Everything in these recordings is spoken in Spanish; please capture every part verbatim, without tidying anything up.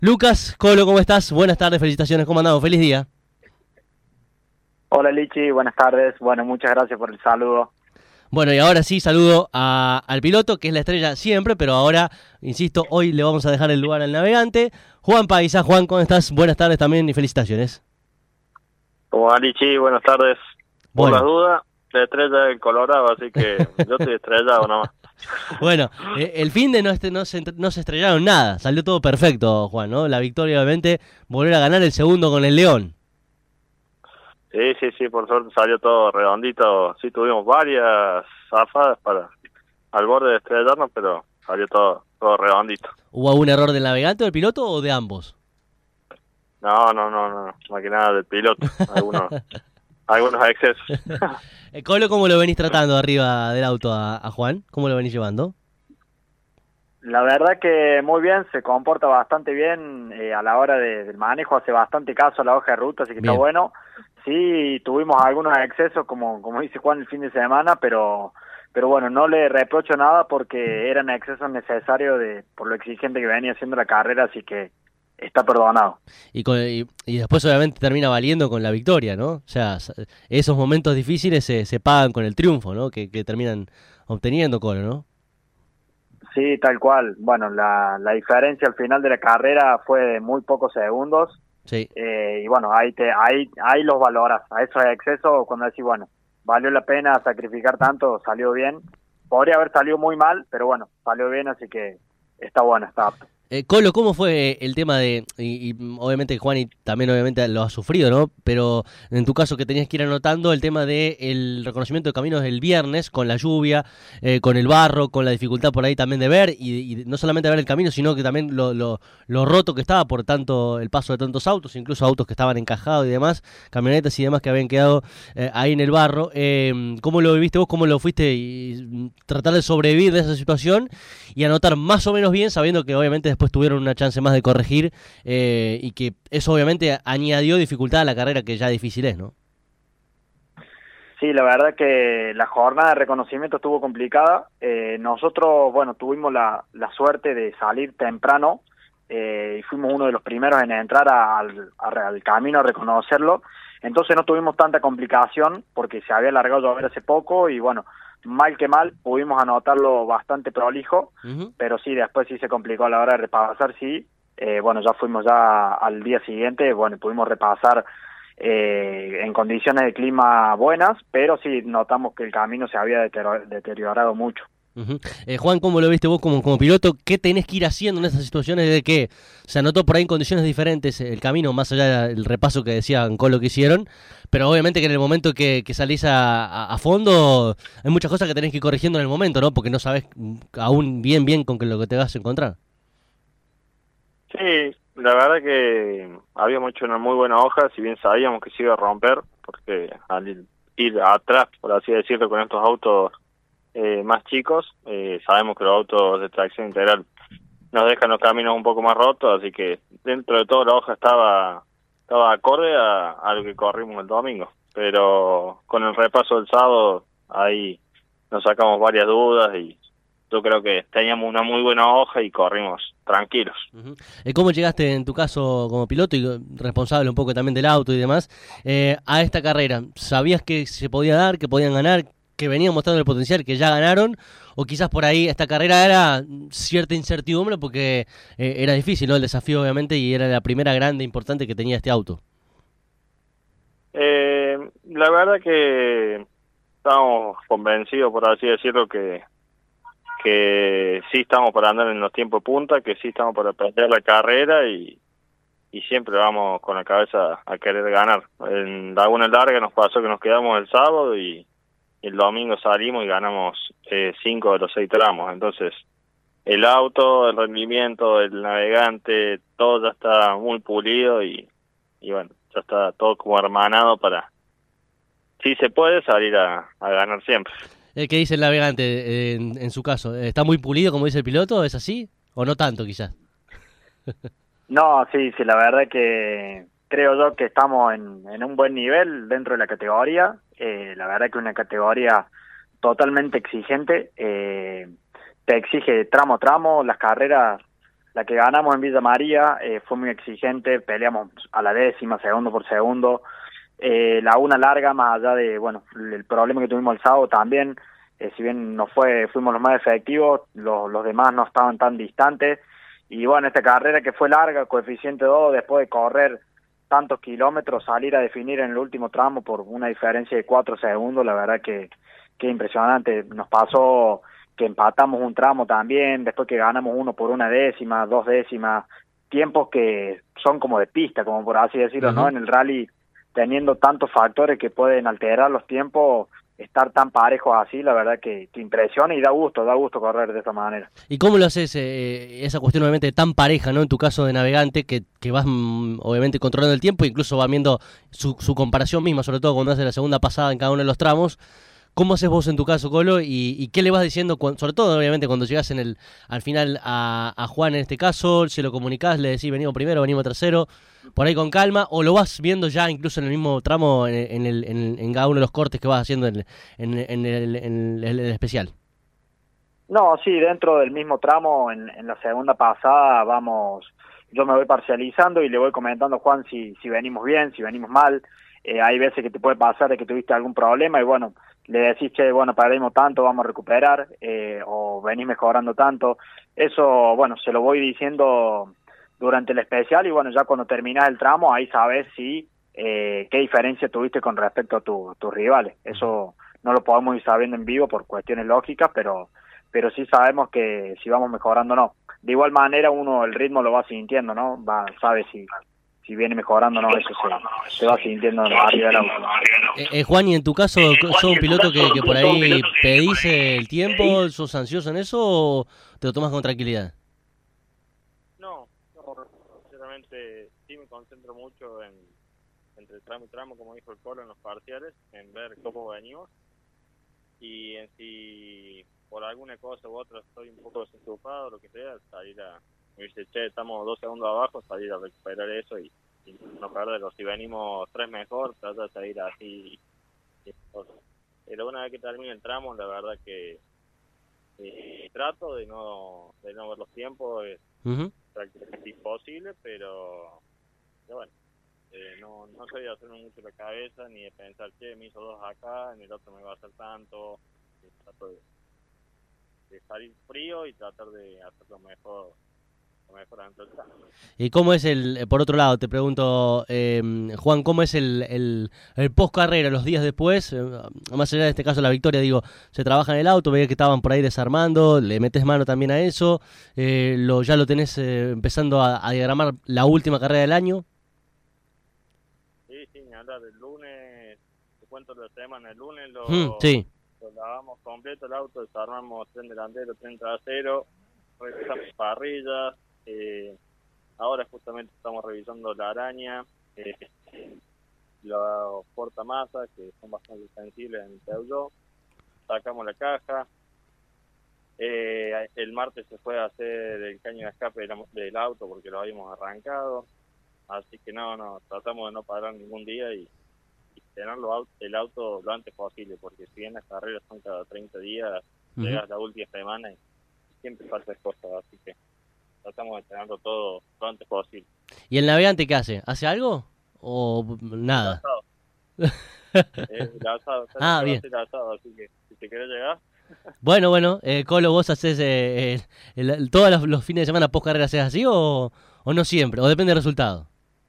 Lucas, Colo, ¿cómo estás? Buenas tardes, felicitaciones, ¿cómo andamos? Feliz día. Hola Lichi, buenas tardes. Bueno, muchas gracias por el saludo. Bueno, y ahora sí saludo a- al piloto, que es la estrella siempre, pero ahora, insisto, hoy le vamos a dejar el lugar al navegante. Juan Paisa, Juan, ¿cómo estás? Buenas tardes también y felicitaciones. Como Alichi, buenas tardes. Por las Bueno, dudas, la estrella del Colorado, así que yo estoy estrellado nomás. bueno, eh, el fin de no, este, no, se, no se estrellaron nada, salió todo perfecto, Juan, ¿no? La victoria, obviamente, volver a ganar el segundo con el León. Sí, sí, sí, por suerte salió todo redondito. Sí, tuvimos varias zafadas para al borde de estrellarnos, pero salió todo todo redondito. ¿Hubo algún error del navegante o del piloto o de ambos? No, no, no, no, más que nada del piloto, algunos algunos excesos. Eh, Colo, ¿cómo lo venís tratando arriba del auto a, a Juan? ¿Cómo lo venís llevando? La verdad que muy bien, se comporta bastante bien eh, a la hora de- del manejo, hace bastante caso a la hoja de ruta, así que está Bien. bueno. Sí, tuvimos algunos excesos, como como dice Juan, el fin de semana, pero pero bueno, no le reprocho nada porque eran excesos necesarios de por lo exigente que venía haciendo la carrera, así que está perdonado. Y, con- y- y después obviamente termina valiendo con la victoria, ¿no? O sea, s- esos momentos difíciles se, se pagan con el triunfo, ¿no? Que, que terminan obteniendo Colo, ¿no? Sí, tal cual. Bueno, la, la diferencia al final de la carrera fue de muy pocos segundos. Sí. Eh, y bueno, ahí te ahí ahí los valoras. A esos excesos cuando decís, bueno, valió la pena sacrificar tanto, salió bien. Podría haber salido muy mal, pero bueno, salió bien, así que está bueno, está apto. Eh, Colo, ¿cómo fue el tema de, y, y, mm, obviamente Juan y también obviamente lo ha sufrido, ¿no? Pero en tu caso que tenías que ir anotando el tema de el reconocimiento de caminos el viernes, con la lluvia, eh, con el barro, con la dificultad por ahí también de ver, y, y no solamente ver el camino, sino que también lo, lo, lo roto que estaba por tanto el paso de tantos autos, incluso autos que estaban encajados y demás, camionetas y demás que habían quedado eh, ahí en el barro. Eh, ¿Cómo lo viviste vos? ¿Cómo lo fuiste y, mm, tratar de sobrevivir de esa situación y anotar más o menos bien, sabiendo que obviamente después tuvieron una chance más de corregir eh, y que eso obviamente añadió dificultad a la carrera que ya difícil es, ¿no? Sí, la verdad que la jornada de reconocimiento estuvo complicada. Eh, nosotros, bueno, tuvimos la, la suerte de salir temprano eh, y fuimos uno de los primeros en entrar a- al, a- al camino a reconocerlo. Entonces no tuvimos tanta complicación porque se había alargado a llover hace poco y bueno, mal que mal pudimos anotarlo bastante prolijo, Ujú. pero sí, después sí se complicó a la hora de repasar, sí. Eh, bueno, ya fuimos ya al día siguiente, bueno, pudimos repasar eh, en condiciones de clima buenas, pero sí notamos que el camino se había deterioro- deteriorado mucho. Ujú. Eh, Juan, ¿cómo lo viste vos como, como piloto? ¿Qué tenés que ir haciendo en esas situaciones de que se anotó por ahí en condiciones diferentes el camino, más allá del repaso que decían con lo que hicieron? Pero obviamente que en el momento que, que salís a, a- a fondo hay muchas cosas que tenés que ir corrigiendo en el momento, ¿no? Porque no sabés mm, aún bien bien con que lo que te vas a encontrar. Sí, la verdad que habíamos hecho una muy buena hoja, si bien sabíamos que se iba a romper, porque al ir atrás, por así decirlo, con estos autos eh, más chicos, eh, sabemos que los autos de tracción integral nos dejan los caminos un poco más rotos, así que dentro de todo la hoja estaba estaba acorde a, a lo que corrimos el domingo, pero con el repaso del sábado ahí nos sacamos varias dudas y yo creo que teníamos una muy buena hoja y corrimos tranquilos. Ujú. Eh, ¿Cómo llegaste en tu caso como piloto y responsable un poco también del auto y demás eh, a esta carrera? ¿Sabías que se podía dar, que podían ganar, que venían mostrando el potencial, que ya ganaron? ¿O quizás por ahí esta carrera era cierta incertidumbre porque eh, era difícil, ¿no? El desafío obviamente y era la primera grande importante que tenía este auto. Eh, la verdad que estamos convencidos, por así decirlo, que que sí estamos para andar en los tiempos de punta, que sí estamos para pelear la carrera y, y siempre vamos con la cabeza a querer ganar. En Laguna Larga nos pasó que nos quedamos el sábado y el domingo salimos y ganamos eh, cinco de los seis tramos. Entonces, el auto, el rendimiento, el navegante, todo ya está muy pulido y, y bueno, ya está todo como hermanado para, si se puede, salir a, a ganar siempre. Eh, ¿Qué dice el navegante eh, en, en su caso? ¿Está muy pulido como dice el piloto? ¿Es así? ¿O no tanto quizás? No, sí, sí, la verdad que creo yo que estamos en, en un buen nivel dentro de la categoría. Eh, la verdad que es una categoría totalmente exigente. Eh, te exige tramo a tramo, las carreras la que ganamos en Villa María eh, fue muy exigente, peleamos a la décima, segundo por segundo. Eh, la una larga, más allá de, bueno, el problema que tuvimos el sábado también, eh, si bien no fue, fuimos los más efectivos, los, los demás no estaban tan distantes. Y bueno, esta carrera que fue larga, coeficiente dos, después de correr tantos kilómetros, salir a definir en el último tramo por una diferencia de cuatro segundos, la verdad que, que impresionante. Nos pasó que empatamos un tramo también, después que ganamos uno por una décima, dos décimas, tiempos que son como de pista, como por así decirlo, uh-huh. ¿no? En el rally, teniendo tantos factores que pueden alterar los tiempos, estar tan parejos así, la verdad que, que impresiona y da gusto, da gusto correr de esta manera. ¿Y cómo lo haces, eh, esa cuestión obviamente tan pareja, ¿no? En tu caso de navegante, que, que vas mm, obviamente controlando el tiempo, incluso vas viendo su, su comparación misma, sobre todo cuando haces la segunda pasada en cada uno de los tramos. ¿Cómo haces vos en tu caso, Colo? ¿Y, y qué le vas diciendo, cuando, sobre todo obviamente cuando llegás en el, al final a, a Juan en este caso, se lo comunicás, le decís venimos primero, venimos tercero, por ahí con calma, o lo vas viendo ya incluso en el mismo tramo, en, en, el, en, en cada uno de los cortes que vas haciendo en, en, en, el, en el, el especial? No, sí, dentro del mismo tramo, en, en la segunda pasada vamos, yo me voy parcializando y le voy comentando a Juan si, si venimos bien, si venimos mal. Eh, hay veces que te puede pasar de que tuviste algún problema y bueno, le decís, che, bueno, perdimos tanto, vamos a recuperar, eh, o venís mejorando tanto. Eso, bueno, se lo voy diciendo durante el especial y bueno, ya cuando terminás el tramo, ahí sabes si eh, qué diferencia tuviste con respecto a tu, tus rivales. Eso no lo podemos ir sabiendo en vivo por cuestiones lógicas, pero pero sí sabemos que si vamos mejorando o no. De igual manera uno el ritmo lo va sintiendo, ¿no? Va, sabe si... si viene mejorando o no, eso se, se va sintiendo arriba del auto. Eh, eh, Juan, y en tu caso, ¿sos un piloto que, que por ahí pedís el tiempo? ¿Sos ansioso en eso o te lo tomas con tranquilidad? No, no, sinceramente sí me concentro mucho en entre tramo y tramo, como dijo el Colo, en los parciales, en ver cómo venimos y en si por alguna cosa u otra estoy un poco desocupado, lo que sea, salir a... Me dice, che, estamos dos segundos abajo, salir a recuperar eso y, y no perderlo. Si venimos tres mejor, trata de salir así. Y, pero una vez que termine el tramo, la verdad que eh, trato de no de no ver los tiempos, es uh-huh. prácticamente imposible, pero, pero bueno, eh, no, no soy de hacerme mucho la cabeza, ni de pensar, che, me hizo dos acá, en el otro me va a hacer tanto. Trato de, de salir frío y tratar de hacerlo mejor. ¿Y cómo es el, por otro lado, te pregunto, eh, Juan, cómo es el, el, el post-carrera, los días después, eh, más allá de este caso la victoria, digo, se trabaja en el auto, veía que estaban por ahí desarmando, le metes mano también a eso, eh, lo ya lo tenés eh, empezando a, a diagramar la última carrera del año? Sí, sí, nada, el lunes, te cuento la semana, el lunes lo, mm, sí. lo lavamos completo el auto, desarmamos tren delantero, tren trasero, revisamos parrillas. Eh, ahora justamente estamos revisando la araña, eh, los portamasas que son bastante sensibles en el Peugeot, sacamos la caja, eh, el martes se fue a hacer el caño de escape del, del auto porque lo habíamos arrancado, así que no, no, tratamos de no parar ningún día y, y tener el auto lo antes posible, porque si bien las carreras son cada treinta días, uh-huh. llegas la última semana y siempre falta cosas, así que tratamos de tenerlo todo lo antes posible. ¿Y el navegante qué hace? ¿Hace algo o nada? El asado. eh, el asado. Ah, bien. El asado, así que si te querés llegar. Bueno, bueno, eh, Colo, ¿vos haces eh, el, el, todos los, los fines de semana post carrera haces así o, o no siempre? ¿O depende del resultado?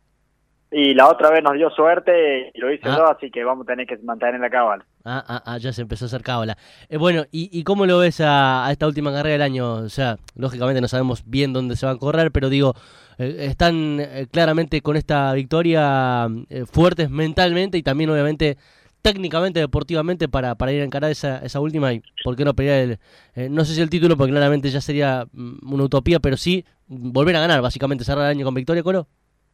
Y la otra vez nos dio suerte y lo hice ah. yo, así que vamos a tener que mantener en la cábala. Ah, ah, ah, ya se empezó a hacer cábala. Eh, bueno, ¿y, ¿y cómo lo ves a, a esta última carrera del año? O sea, lógicamente no sabemos bien dónde se van a correr, pero digo, eh, están eh, claramente con esta victoria eh, fuertes mentalmente y también obviamente técnicamente, deportivamente para, para ir a encarar esa, esa última y por qué no pelear el, eh, no sé si el título, porque claramente ya sería mm, una utopía, pero sí volver a ganar, básicamente cerrar el año con victoria, Colo.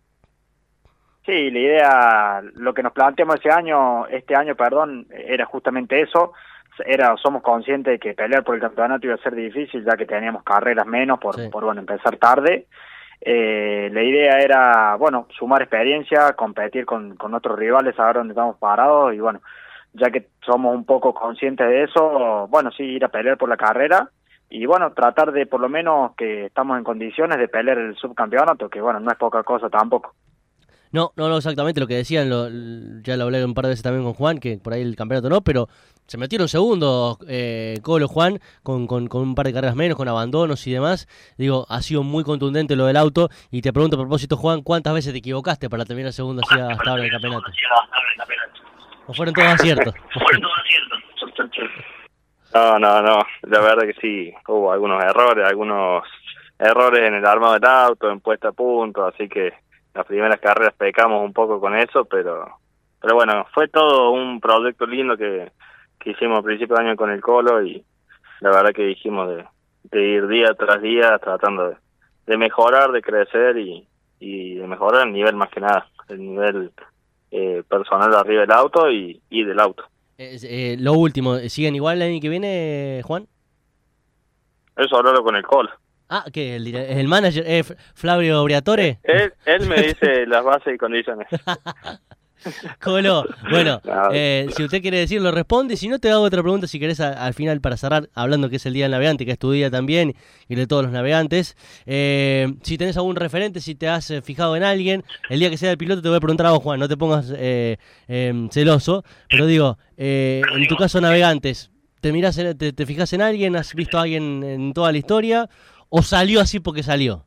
Sí, la idea, lo que nos planteamos ese año, este año, perdón, era justamente eso. Era, somos conscientes de que pelear por el campeonato iba a ser difícil, ya que teníamos carreras menos por, sí. por bueno, empezar tarde. Eh, la idea era, bueno, sumar experiencia, competir con, con otros rivales, ahora donde estamos parados, y bueno, ya que somos un poco conscientes de eso, bueno, sí, ir a pelear por la carrera, y bueno, tratar de por lo menos que estamos en condiciones de pelear el subcampeonato, que bueno, no es poca cosa tampoco. No, no, no, exactamente lo que decían, lo, ya lo hablé un par de veces también con Juan, que por ahí el campeonato no, pero se metieron segundos, eh, Colo, Juan, con, con, con un par de carreras menos, con abandonos y demás. Digo, ha sido muy contundente lo del auto, y te pregunto a propósito, Juan, ¿cuántas veces te equivocaste para terminar segundo así hasta ahora en el campeonato? ¿O fueron todos aciertos? Fueron todos aciertos. No, no, no, la verdad que sí, hubo algunos errores, algunos errores en el armado del auto, en puesta a punto, así que las primeras carreras pecamos un poco con eso, pero pero bueno, fue todo un proyecto lindo que, que hicimos a principio de año con el Colo, y la verdad que dijimos de, de ir día tras día tratando de, de mejorar, de crecer y, y de mejorar el nivel más que nada, el nivel eh, personal de arriba del auto y, y del auto. Eh, eh, lo último, ¿siguen igual el año que viene, Juan? Eso hablarlo con el Colo. Ah, ¿qué? ¿El, el manager, eh, Flavio Briatore? Él, él me dice las bases y condiciones. Colo, bueno, eh, si usted quiere decirlo, responde. Si no, te hago otra pregunta si querés a, al final para cerrar, hablando que es el Día del Navegante, que es tu día también, y de todos los navegantes. Eh, si tenés algún referente, si te has fijado en alguien, el día que sea el piloto te voy a preguntar a vos, Juan, no te pongas eh, eh, celoso, pero digo, eh, en tu caso navegantes, ¿te, mirás, te, ¿te fijas en alguien? ¿Has visto a alguien en toda la historia? ¿O salió así porque salió?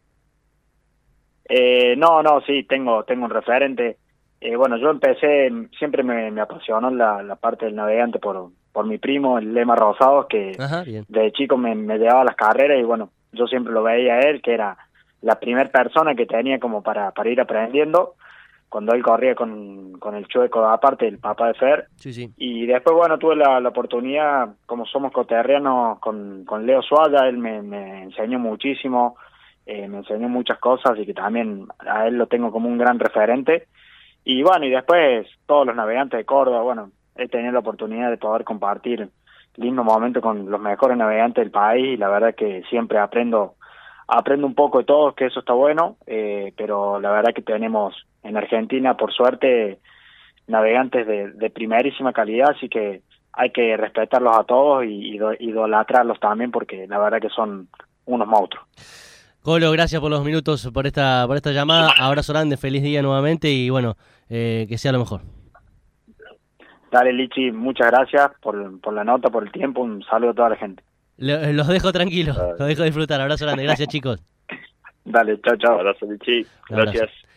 Eh, no, no, sí, tengo, tengo un referente. Eh, bueno, yo empecé, siempre me, me apasionó la, la parte del navegante por, por mi primo, el Lema Rosados, que Ajá, bien. de chico me, me llevaba a las carreras y bueno, yo siempre lo veía a él, que era la primera persona que tenía como para, para ir aprendiendo, cuando él corría con, con el Chueco, aparte el papá de Fer. Sí, sí. Y después, bueno, tuve la, la oportunidad, como somos coterrianos, con, con Leo Suárez, él me, me enseñó muchísimo, eh, me enseñó muchas cosas y que también a él lo tengo como un gran referente. Y bueno, y después todos los navegantes de Córdoba, bueno, he tenido la oportunidad de poder compartir lindos momentos con los mejores navegantes del país y la verdad que siempre aprendo aprendo un poco de todos, que eso está bueno, eh, pero la verdad que tenemos en Argentina, por suerte, navegantes de, de primerísima calidad, así que hay que respetarlos a todos y, y idolatrarlos también porque la verdad que son unos monstruos. Colo, gracias por los minutos, por esta por esta llamada. Abrazo grande, feliz día nuevamente y bueno, eh, que sea lo mejor. Dale, Lichi, muchas gracias por, por la nota, por el tiempo. Un saludo a toda la gente. Le, los dejo tranquilos, los dejo disfrutar. Abrazo grande, gracias chicos. Dale, chao, chao. Abrazo, Lichi. Gracias. Abrazo.